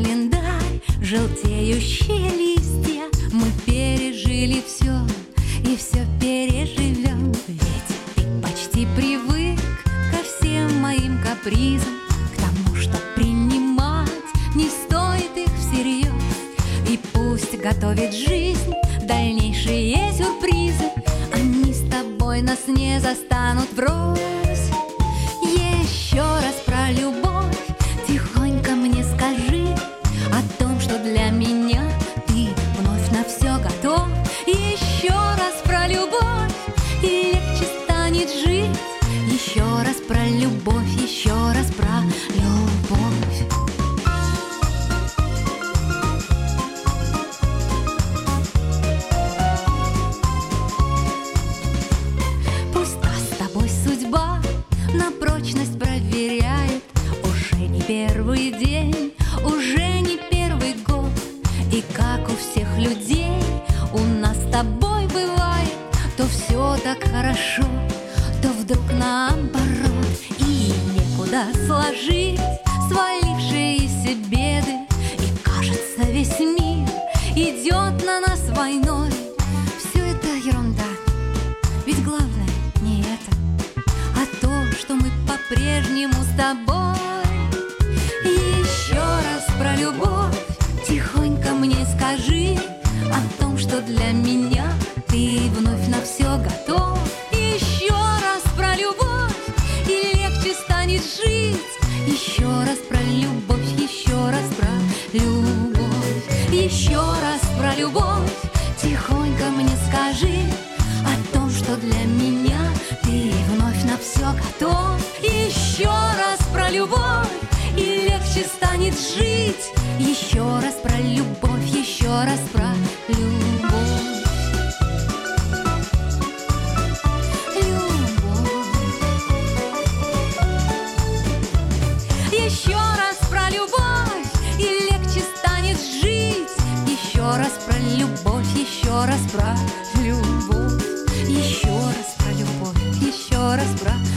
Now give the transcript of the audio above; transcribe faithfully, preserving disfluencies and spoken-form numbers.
календарь, желтеющие листья. Мы пережили все и все переживем. Ведь ты почти привык ко всем моим капризам, к тому, что принимать не стоит их всерьез. И пусть готовит жизнь дальнейшие сюрпризы, они с тобой нас не застанут врозь. Еще раз про любовь тихонько мне скажи о том, что для меня ты вновь на все готов. Еще раз про любовь, и легче станет жить. Еще раз про любовь, еще раз про любовь. Пусть нас с тобой судьба на прочность проверяет. Уже не первый день, уже не первый год. И как у всех людей у нас с тобой бывает, то все так хорошо, то вдруг наоборот. И некуда сложить свалившиеся беды, и кажется, весь мир идет на нас войной. Все это ерунда, ведь главное не это, а то, что мы по-прежнему с тобой. Еще раз про любовь тихонько мне скажи о том, что для меня ты вновь на все готов. Еще раз про любовь, и легче станет жить. Еще раз про любовь, еще раз про любовь. Еще раз про любовь тихонько мне скажи о том, что для меня ты вновь на все готов. Еще раз про любовь, и легче станет жить. Еще раз про любовь, еще раз про любовь. Любовь. Еще раз про любовь, и легче станет жить. Еще раз про любовь, еще раз про любовь. Еще раз про любовь, еще раз про